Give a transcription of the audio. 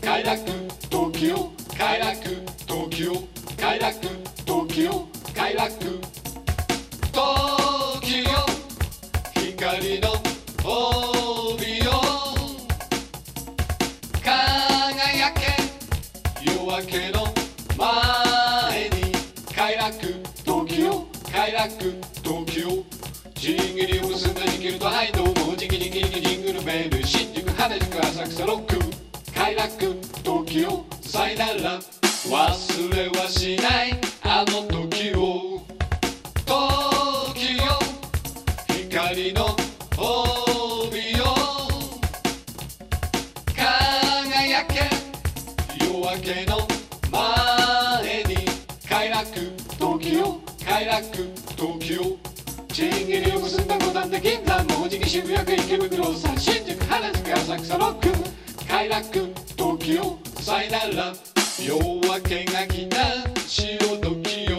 快楽東京快楽東京快楽東京快楽東京光の帯を輝け夜明けの前に快楽東京快楽東京ジングリを結んだジングルとはいどうもジングリジングリジングルベール新宿原宿浅草ロック快楽東京さよなら忘れはしないあの時を東京光の帯を輝け夜明けの前に快楽東京快楽東京チンギリを結んだ五段で銀座もじき渋谷区池袋さ新宿原宿浅草ロック快楽東京さよなら夜明けが来た潮時よ